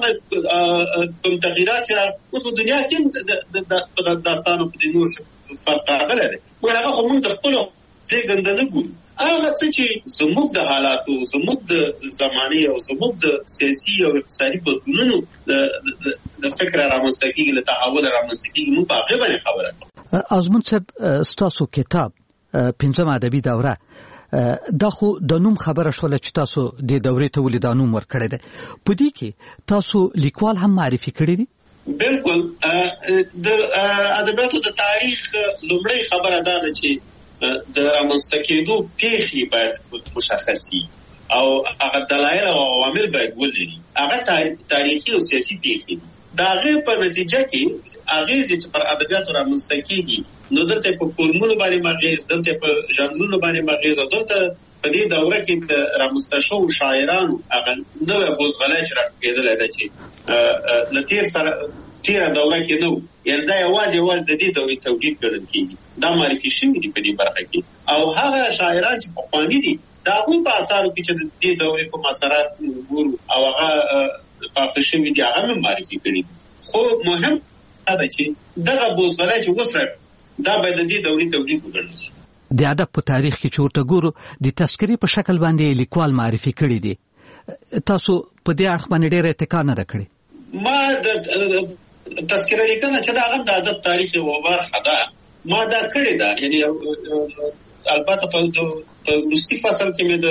کوم تغیرات چې اوس په دنیا کې د داستانو په نور فرق راغلی دی هغه خو موږ د خپل څنګه نه ګورو هغه څه چې زموږ د حالاتو زموږ د زمانه او زموږ د سیاسي او اقتصادي بدلونونو د فکر رامنځته کېږي له تحول رامنځته کېږي موږ په هغه باندې خبره کوو ازمون صاحب ستاسو کتاب پنځم ادبي دوره دا خو د نوم خبره شوله چې تاسو د دورې ته ولې د نوم ورکړی دی په دې کې تاسو لیکوال هم معرفي کړی دی بالکل د ادبیاتو د تاریخ لومړی خبره دا ده چې د رامنځته کېدو پیښې باید مشخصي او هغه دلایل او عوامل باید ولري هغه تاریخي او سیاسي پیښې دا غي په نتیجه کې هغه چې پر ادبیاتو رامنځته کېږي نو دلته په فورمولو باندې مغز دلته په ژانرونو باندې مغز دلته په دې دوره کې د رامنځته شو شاعرانو هغه نوې بوزغلای چې راکېدل دا چې لتیر سره تیر دوره کې نو یل دا یوازې یوازې د دې دورې تولید کړل کېږي دا معرفي شوی دی په دې برخه کې او هغه شاعران چې په خواني دي دا هم په اثارو کې چې د دې دورې کوم اثرات ګورو او هغه په شوی دی هغه معرفي کړي خو مهم دا چې دغه بوزغلای چې وسره دا باید د دې دورې تولید وګڼل شي د ادب په تاریخ کې چې ورته ګورو د تذکرې په شکل باندې لیکوال معرفي کړي دي تاسو په دې اړه باندې ډېر اتکا نه کړی ما د تذکرې لیکنه چې دا هغه د ادب تاریخ او برخه ده ما دا کړی دا یعنی البته په وروستي فصل کې مې د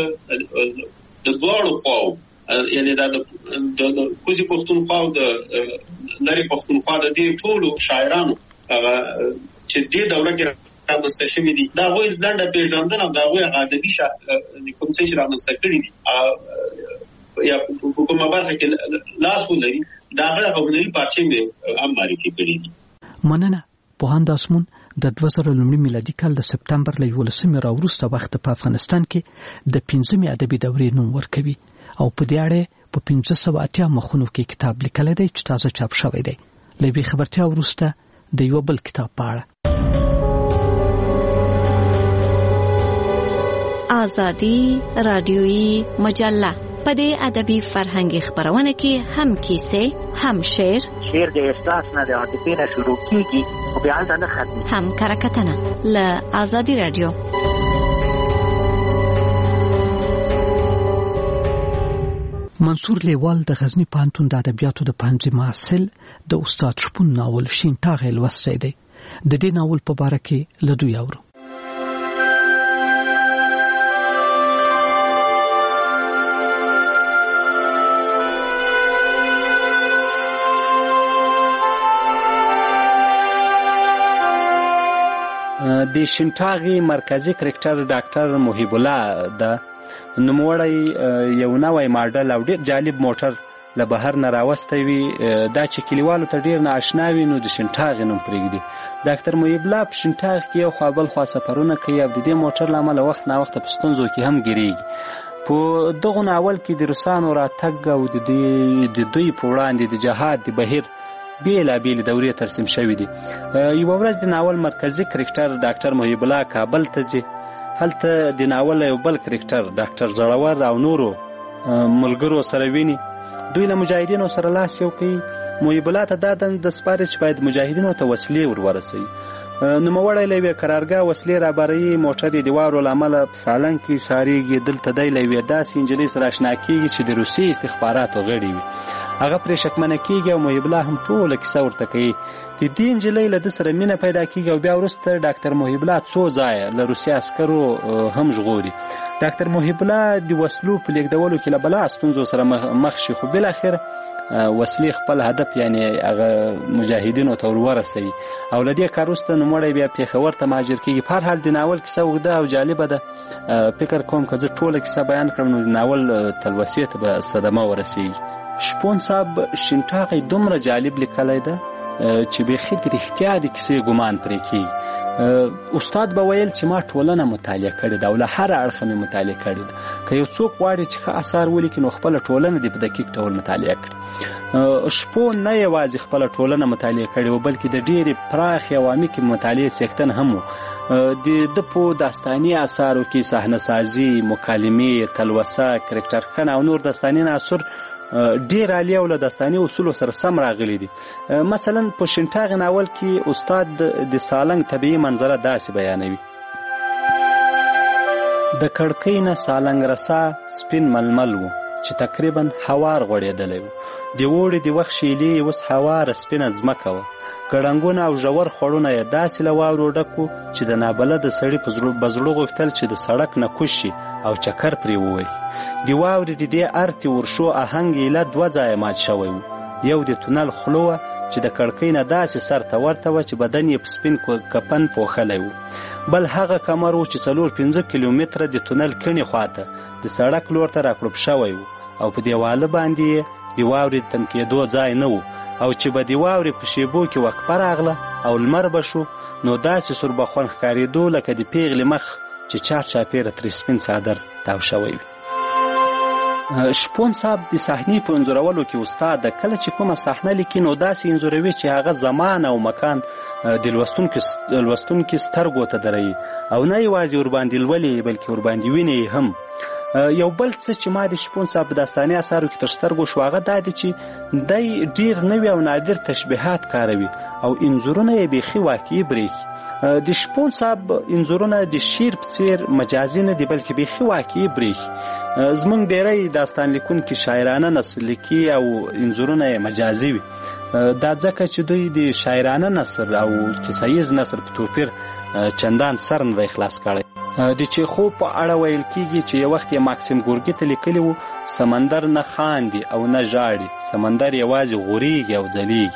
د دوړو خو یعنی دا د کوزي پښتونخوا او د لری پښتونخوا د دې ټولو شاعرانو چې دې دوره کې رامنځته شوي دي دا غوی ځنډه پیژندنه او دا غوی ادبي کوم څه چې رامنځته کړي دي یا کومه برخه کې لاس ولري دا هغه هنري پارچې مې هم معرفي کړي دي. مننه. پوهاند آسمون د دوه زره لومړي میلادي کال د سپتمبر له یولسمې راوروسته وخت په افغانستان کې د پنځمې ادبي دورې نوم ورکوي او په دې اړه په پنځه سوه اتیا مخونو کې کتاب لیکلی دی چې تازه چاپ شوی دی. له یوې خبرتیا وروسته د یو بل کتاب په اړه. آزادی رادیویی مجله په دې ادبي فرهنګي خبرونه کې هم کیسې هم شعر شعر د احساس نه د عاطفې نه شروع کیږي او بیا هلته نه ختمي هم کرکټنه له آزادی رادیو. منصور لیوال د غزنی پوهنتون د ادبیاتو د پوهنځي محصل د استاد شپون ناول شین ټاغی لوستی دی. د دې ناول په باره کې له دوی اورو. د شینټاغي مرکزی کرکټر ډاکټر محیب الله د نوموړی یو نوی ماډل او ډېر جالب موټر له بهر نه راوستی وي دا چې کلیوالو ته ډېر نااشنا وي نو د شینټاغي نوم پرېږدي. ډاکټر محیب الله په شینټاغ کې یو خوا بل خوا سفرونه کوي او د دې موټر له امله وخت ناوخته په ستونزو کې هم ګیرېږي. په دغو ناول کې د روسانو راتګ او د دوی په وړاندې د جهاد د بهیر بیلابیلې دورې ترسیم شوي دي. یوه ورځ د ناول مرکزي کرکټر ډاکټر محیب الله کابل ته ځي. هلته د ناول یو بل کرکټر ډاکټر زړور او نورو ملګرو سره ویني. دوی له مجاهدینو سره لاس یو کوي. محیب الله ته دا دنده سپاري چې باید مجاهدینو ته وسلې ور ورسوي. نوموړی له یوې قرارګاه وسلې راباروي. موټر یې د واورو له امله په سالنګ کې ښارېږي. دلته دی له یوې داسې نجلۍ سره اشنا کېږي چې د روسیې استخباراتو غړي وي. هغه پرې شکمنه کېږي او محیب الله هم ټوله کیسه ورته کوي. د دې نجلۍ له ده سره مینه پیدا کېږي او بیا وروسته ډاکټر محیب الله څو ځایه له روسي عسکرو هم ژغوري. ډاکټر محیب الله د وسلو په لیږدولو کې له بلا ستونزو سره مخ شي خو بالاخره وسلې خپل هدف یعنی هغه مجاهدینو ته ور ورسوي او له دې کار وروسته نوموړی بیا پېښور ته مهاجر کېږي. په هر حال د ناول کیسه اوږده او جالبه ده. فکر کوم که زه ټوله کیسه بیان کړم نو د ناول تلوسې ته به صدمه ورسېږي. شپون صاحب شینټاغی دومره جالب لیکلی ده چې بیخي د رښتیا د کیسې ګمان پرې کېږي. استاد به ویل چې ما ټولنه مطالعه کړې ده او له هره اړخه مې مطالعه کړې ده. که یو څوک غواړي چې ښه اثار ولیکي نو خپله ټولنه دې په دقیق ډول مطالعه کړي. شپون نه یوازې خپله ټولنه مطالعه کړې وه بلکې د ډېرې پراخې عوامي کې مطالعې څښتن هم و. د ده په داستاني اثارو کې صحنه سازي، مکالمې، تلوسه، کرکټر ښکنه او نور داستاني عناصر ډېر عالی او له داستاني اصولو سره سم راغلي دي. مثلا په شینټاغي ناول کې استاد د سالنګ طبیعي منظره داسې بیانوي: د کړکۍ نه سالنګ رسا سپین ململ و چې تقریبا هوار غوړېدلی و. د اوړي د وخت شیلې اوس هواره سپینه ځمکه وه. ګړنګونه او ژور خوړونه یې داسې له واورو ډک و چې د نابلده سړي په زړه غوښتل چې د سړک نه کوز شي او چکر پرې ووهي. د واورې د دې ارتې ورشو آهنګ ایله دوه ځایه مات شوی و. یو د تونل خوله وه چې د کړکۍ نه داسې سر ته ورته وه چې بدن یې په سپین کفن پوښلی و. بل هغه کمر و چې څلور پنځه کیلومتره د تونل کڼې خواته د سړک لور ته راکړوپ شوی و او په دیواله باندې یې د واورې د تم کېدو ځای نه و او چې به د واورې په شیبو کې وقفه راغله او لمر به شو نو داسې سوربخون ښکارېدو لکه د پیغلې مخ چې چار چاپېره ترې سپین څادر تاو شوی وي. شپون صاحب د صحنې په انځورولو کې استاد ده. کله چې کومه صحنه لیکي نو داسې انځوروي چې هغه زمان او مکان د لوستونکي سترګو ته دروي او نه یوازې ورباندې لولي بلکې ورباندې ویني هم. یو بل څه چې ما د شپون صاحب په داستاني اثارو کې تر سترګو شو هغه دا دی چې دی ډېر نوي او نادر تشبیهات کاروي او انځورونه یې بیخي واقعي برېښي. د شپون صاحب انځورونه د شعر په څېر مجازي نه دي بلکې بیخي واقعي برېښي. زمونږ ډېری داستان لیکونکي شاعرانه نثر لیکي او انځورونه یې مجازي وي. دا ځکه چې دوی د شاعرانه نثر او کیسه ییز نثر په توپیر چندان سر نه دی خلاص کړی. د چیخوف په اړه ویل کېږي چې یو وخت یې ماکسیم ګورکي ته لیکلي وو: سمندر نه خاندي او نه ژاړي، سمندر یوازې غوریږي او ځلیږي.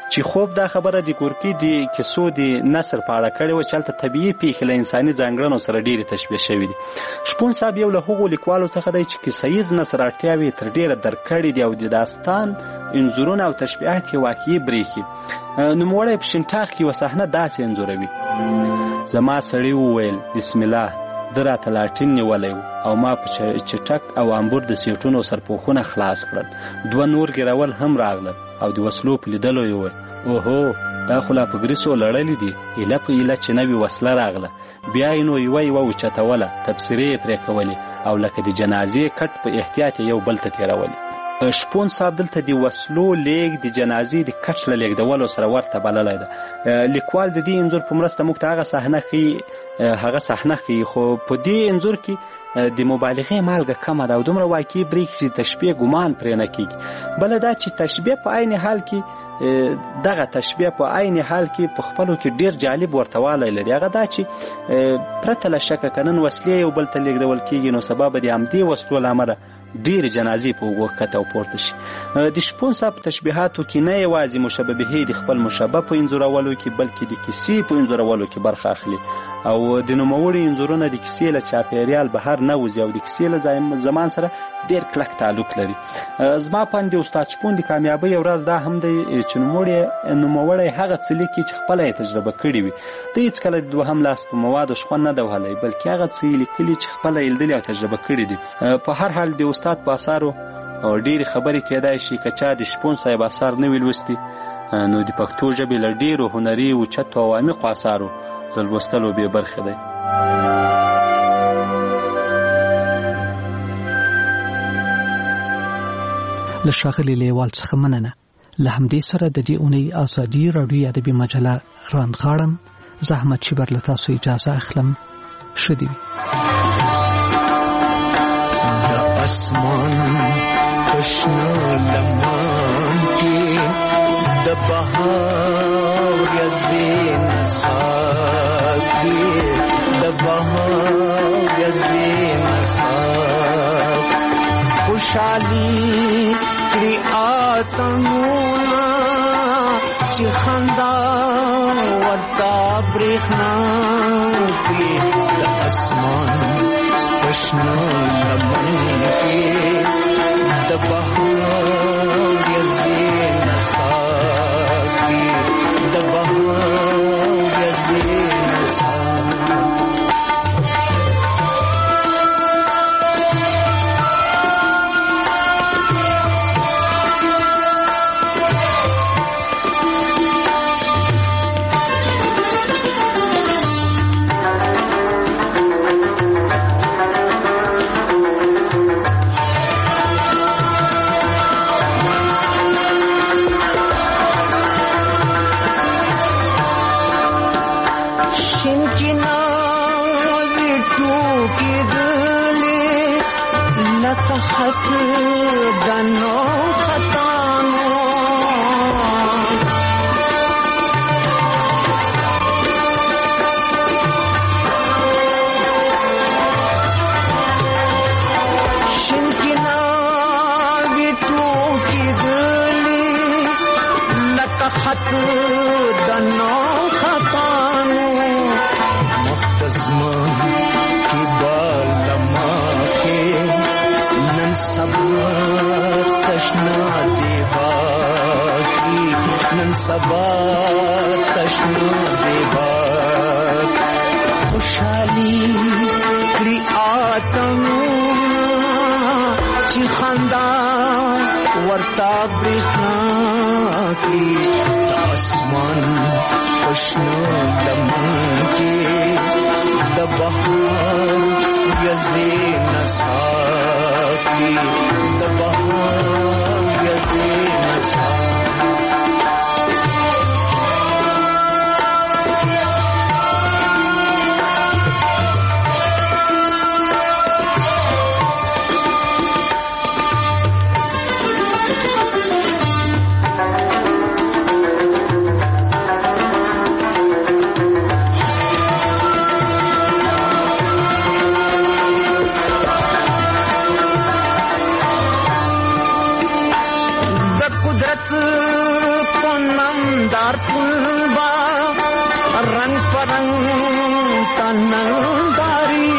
چې خوب دا خبره د ګورکي د کیسو د نثر په اړه کړې و چې هلته طبیعي پیښې له انساني ځانګړنو سره ډېرې تشبیه شوي دي. شپون صاحب یو له هغو لیکوالو څخه دی چې کیسه ییز نثر اړتیاوې تر ډېره درک کړي دي او د داستان انځورونه او تشبیهات یې واقعي برېښي. نوموړی په شینټاغ کې یوه صحنه داسې انځوروي: زما سړي وویل بسم الله، ده راته لاټین نیولی و او ما په چټک او امبور د سیټونو سرپوښونه خلاص کړل. دوه نور ګیرول هم راغلل او د وسلو په لیدلو یې وویل اوهو دا خو لا په ګریسو لړلي دي، ایله په ایله چې نوې وسله راغله. بیا یې نو یوه یوه اوچتوله، تبصرې یې پرې کولې او لکه د جنازې کټ په احتیاط یې یو بل ته تېرولې. شپون صاحب دلته د وسلو لیږ د جنازې د کټ له لیږدولو سره ورته بللی ده. لیکوال د دې انځور په مرسته موږ ته هغه صحنه ښیي هغه صحنه ښیي خو په دې انځور کې د مبالغې مالګه کمه ده او دومره واقعي برېښي چې تشبیه ګمان پرې نه کېږي. بله دا چې تشبیه په عین حال کې دغه تشبیه په عین حال کې په خپلو کې ډېر جالب ورته والی لري. هغه دا چې پرته له شکه که نن وسلې یو بل ته لیږدول کېږي نو سبا به د همدې وسلو له امله ډېرې جنازې په اوږو ښکته او پورته شي. د شپون صاحب په تشبیهاتو کې نه یوازې مشبهې د خپل مشبه په انځورولو کې بلکې د کیسې په انځورولو کې برخه اخلي او د نوموړي انځورونه د کیسې له چاپېریال بهر نه وځي او د کیسې له زمان سره ډېر کلک تعلق لري. زما په اند د استاد شپون د کامیابۍ یو راز دا هم دی چې نوموړی هغه څه لیکي چې خپله یې تجربه کړي وي. ده هېڅکله د دوهم لاس په موادو شخوند نه دی وهلی بلکې هغه څه یې لیکلي چې خپله یې لیدلي او تجربه کړي دي. په هر حال د استاد په اثارو ډېرې خبرې کېدای شي که چا د شپون صاحب اثار نه وي لوستي نو د پښتو ژبې له ډېرو هنري اوچتو او عمیقو اثارو د لوستلو بې برخې دی. له ښاغلي لیوال څخه مننه. له همدې سره د دې اونۍ ازادي راډیو ادبي مجله راندغاړم. زه احمد شیبر له تاسو اجازه اخلم. ښه دې وي. د اسمان په شنه لمن کې د بهار یزدې نڅا کې د بهار یزدې نڅا خوشحالي کړي اتمونه چې خندا ورته برېښنا کې د اسمان په شنه لمن کې د بهار یزدې نڅا کې د بهار یزدې نڅا خط دنو خطانو شنکنا ویٹو کی دلی لکا خط دنو خطانو مختزمان کی بالما کے نن سبا تشنا دیوا کی نن سبا تشنا دیوا خوشحالی کری آتمو چی خندا ورتا برخنا کی آسمان خوشنا لمن کی د بهار یزدې نڅا کی د بهار یزدې نڅا नमदार फुलबा रंग परंग तनंदारी